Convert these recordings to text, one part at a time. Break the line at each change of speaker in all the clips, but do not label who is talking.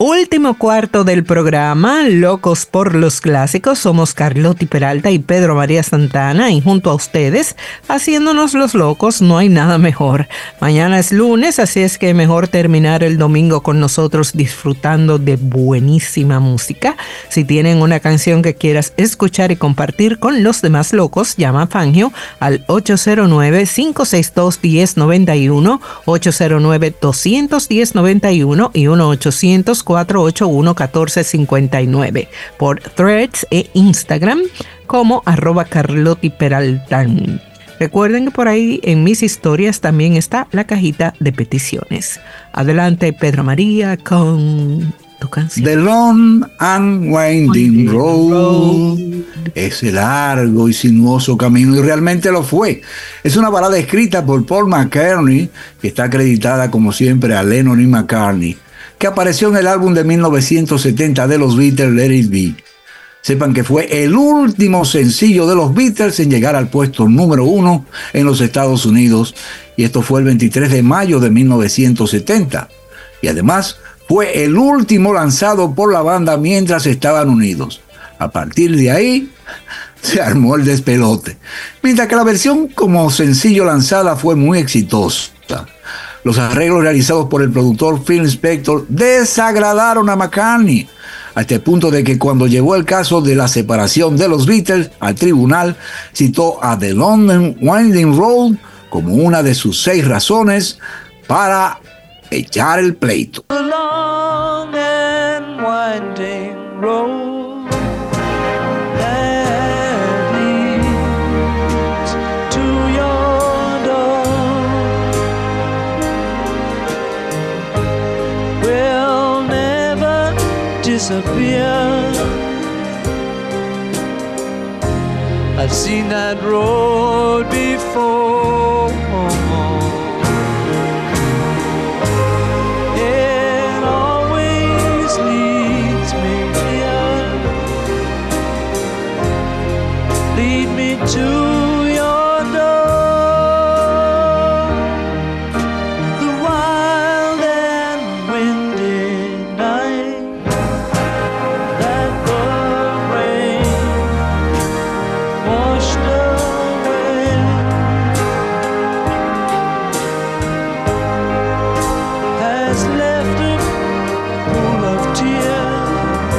Último cuarto del programa, Locos por los Clásicos. Somos Carlotti Peralta y Pedro María Santana, y junto a ustedes, haciéndonos los locos, no hay nada mejor. Mañana es lunes, así es que mejor terminar el domingo con nosotros disfrutando de buenísima música. Si tienen una canción que quieras escuchar y compartir con los demás locos, llama a Fangio al 809-562-1091, 809-210-91 y 1-800-481-1459 por Threads e Instagram como @CarlottiPeraltan. Recuerden que por ahí en mis historias también está la cajita de peticiones. Adelante, Pedro María, con tu canción.
The Long and Winding Road. Ese largo y sinuoso camino, y realmente lo fue. Es una balada escrita por Paul McCartney, que está acreditada como siempre a Lennon y McCartney, que apareció en el álbum de 1970 de los Beatles, Let It Be. Sepan que fue el último sencillo de los Beatles en llegar al puesto número 1 en los Estados Unidos, y esto fue el 23 de mayo de 1970. Y además fue el último lanzado por la banda mientras estaban unidos. A partir de ahí se armó el despelote. Mientras que la versión como sencillo lanzada fue muy exitosa. Los arreglos realizados por el productor Phil Spector desagradaron a McCartney, hasta el punto de que cuando llevó el caso de la separación de los Beatles al tribunal, citó a The Long and Winding Road como una de sus 6 razones para echar el pleito.
The long and winding road that leads to your door will never disappear. I've seen that road before. It always leads me here. Lead me to your door. The wild and windy night that the rain washed away has left a pool of tears,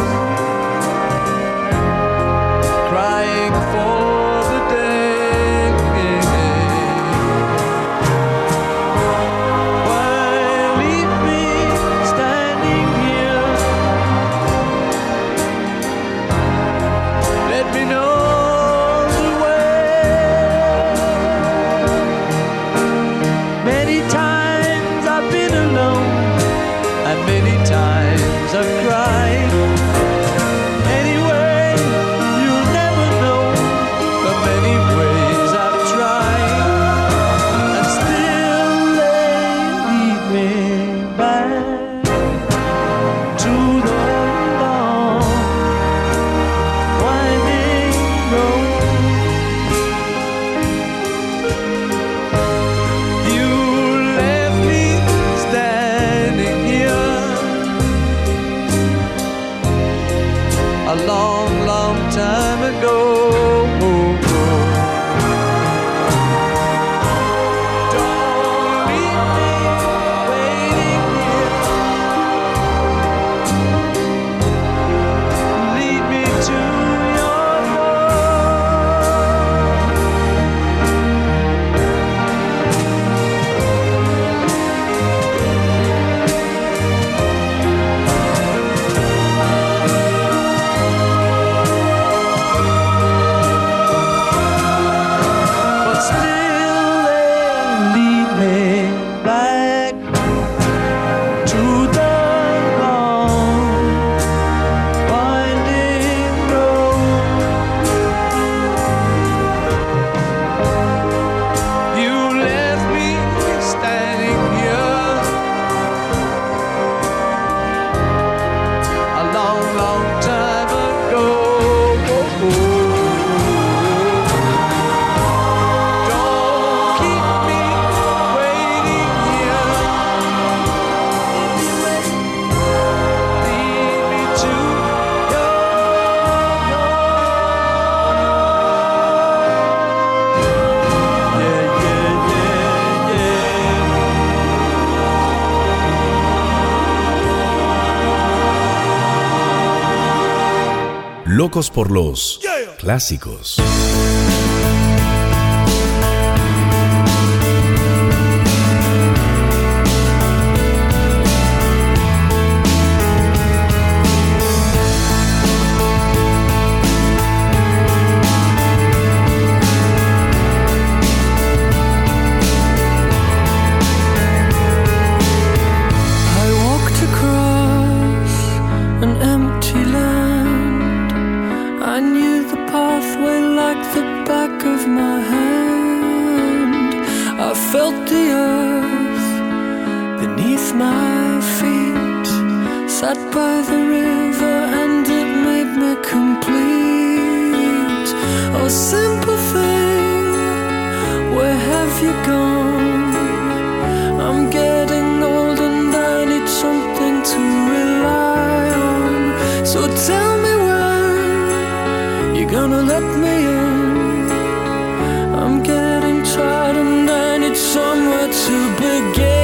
crying for the day. Why leave me standing here? Let me know the way. Many times I've been alone, and many times I've cried. Anyway, you'll never know the many ways I've tried, and still they lead me back to the long winding road. You left me standing here a long, long time ago. Don't leave me waiting here. Lead me to your door.
Locos por los clásicos.
Sat by the river and it made me complete. Oh, simple thing, where have you gone? I'm getting old and I need something to rely on. So tell me when you're gonna let me in. I'm getting tired and I need somewhere to begin.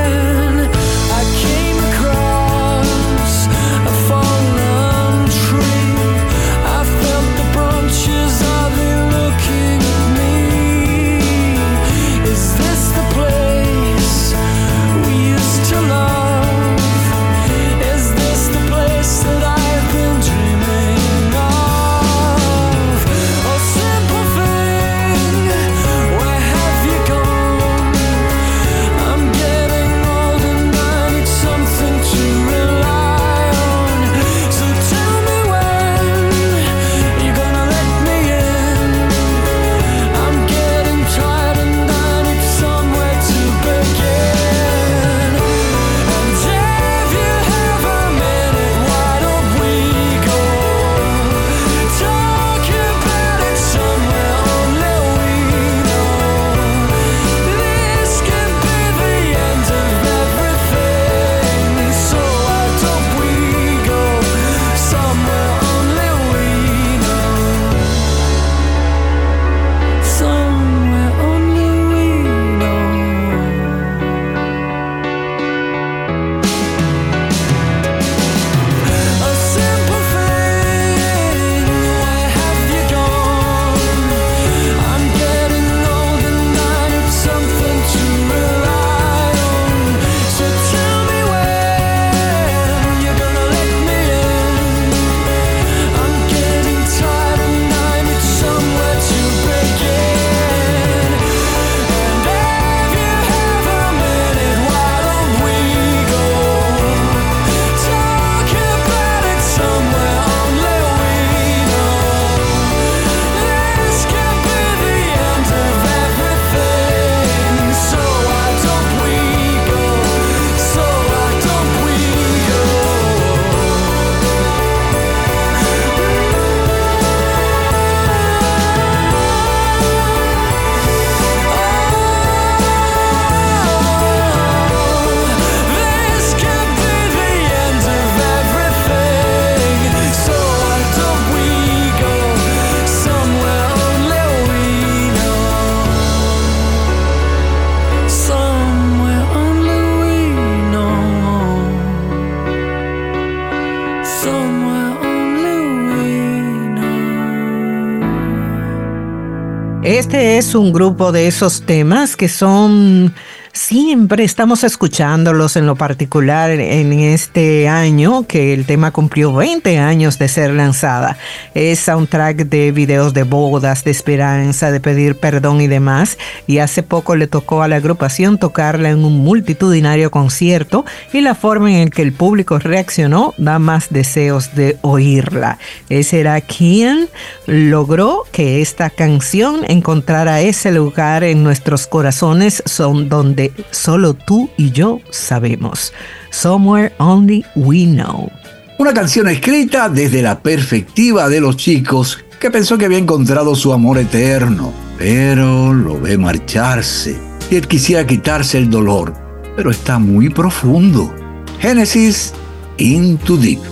Este es un grupo de esos temas que son... Siempre estamos escuchándolos, en lo particular en este año que el tema cumplió 20 años de ser lanzada. Es soundtrack de videos de bodas, de esperanza, de pedir perdón y demás. Y hace poco le tocó a la agrupación tocarla en un multitudinario concierto y la forma en que el público reaccionó da más deseos de oírla. Ese era quien logró que esta canción encontrara ese lugar en nuestros corazones, son donde solo tú y yo sabemos. Somewhere Only We Know.
Una canción escrita desde la perspectiva de los chicos que pensó que había encontrado su amor eterno, pero lo ve marcharse y él quisiera quitarse el dolor, pero está muy profundo. Genesis, Into Deep.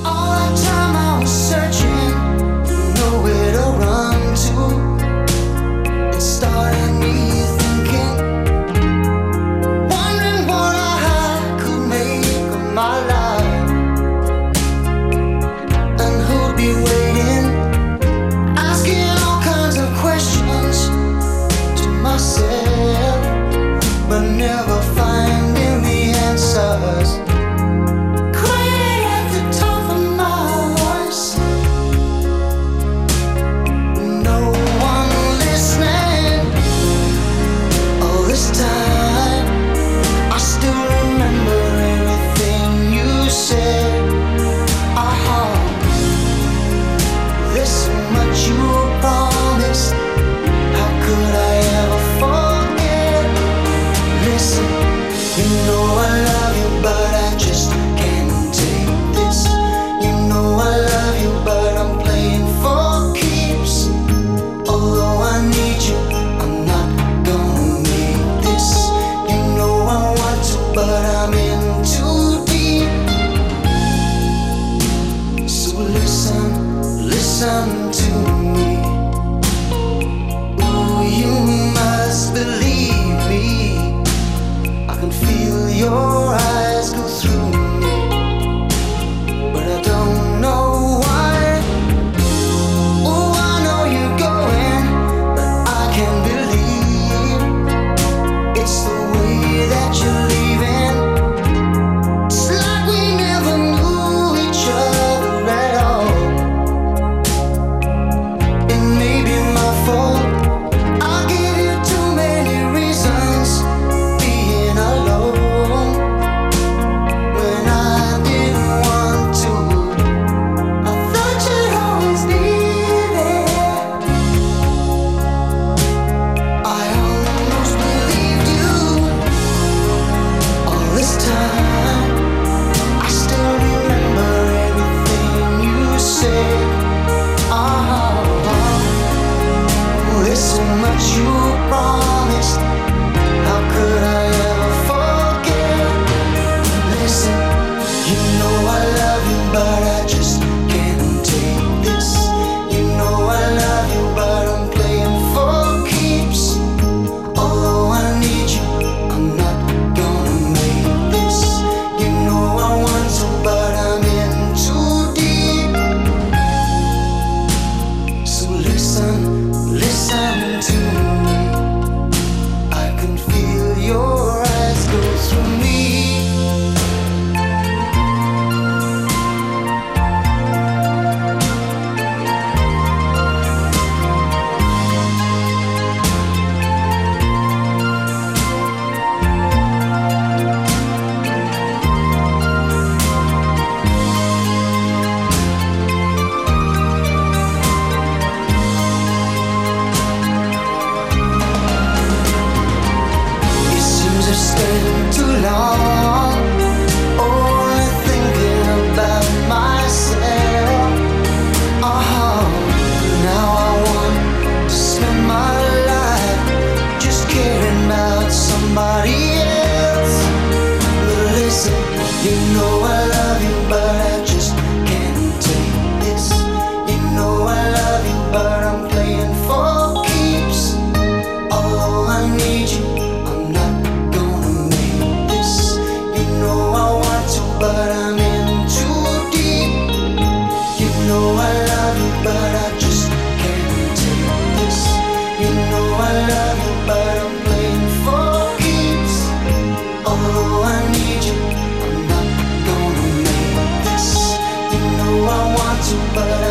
My life, and who'll be waiting
listen to me. Ooh, you must believe me. I can feel your eyes go through me, but I don't know why. Oh, I know you're going, but I can't believe it's the way that you're leaving. It's like we never knew each other at all. It may be my fault. I give you too many reasons being alone when I didn't want to. I thought you'd always be there. I almost believed you all this time. I still remember everything you said. There's so much you promised. How could I ever forget? Listen, you know I love you, but I just can't take this. You know I love you, but I'm playing for keeps. Although I need you, I'm not gonna make this. You know I want to, but I'm in too deep. So listen to me. I can feel your eyes go through me. It seems I've stayed too long, only thinking about myself. Now I want to spend my life just caring about somebody else. But listen, you know I love you, but I just can't take this. You know I love you, but I'm playing for keeps. Although I need you, I'm not gonna make this. You know I want to, but I'm in too deep. You know I love you, but I just can't take this. You know I love you, but I'm playing for keeps. Although I need you, I'm not gonna make this. You know I want to, but